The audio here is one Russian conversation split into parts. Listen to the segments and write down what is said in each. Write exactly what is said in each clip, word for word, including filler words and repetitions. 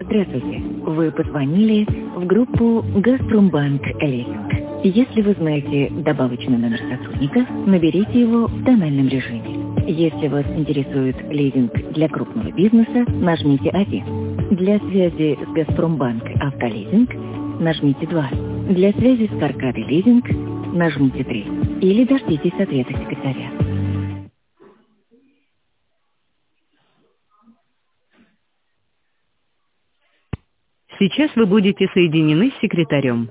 Здравствуйте. Вы позвонили в группу «Газпромбанк Лизинг». Если вы знаете добавочный номер сотрудника, наберите его в тональном режиме. Если вас интересует лизинг для крупного бизнеса, нажмите один. Для связи с «Газпромбанк Автолизинг» нажмите два. Для связи с «Каркадой Лизинг» нажмите три. Или дождитесь ответа секретаря. Сейчас вы будете соединены с секретарем.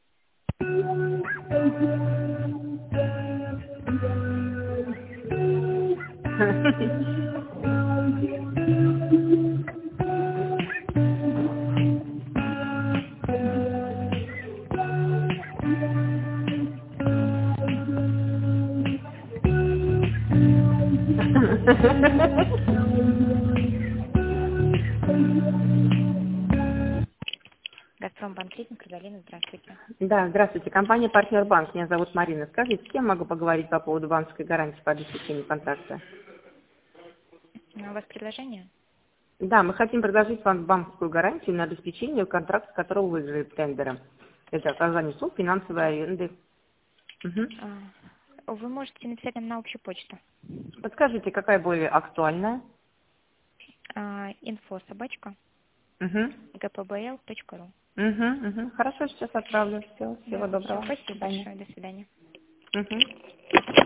Газпромбанк Лизинг, Каролина, здравствуйте. Да, здравствуйте. Компания «Партнер Банк». Меня зовут Марина. Скажите, с кем могу поговорить по поводу банковской гарантии по обеспечению контракта? У вас предложение? Да, мы хотим предложить вам банковскую гарантию на обеспечение контракта, которого выиграли тендером. Это оказание услуг финансовой аренды. Угу. Вы можете написать нам на общую почту. Подскажите, какая более актуальная? Инфо собачка Угу. гпбл точка ру. Угу, угу. Хорошо, сейчас отправлю. Все, всего Да, доброго. все, спасибо большое. До свидания. Угу.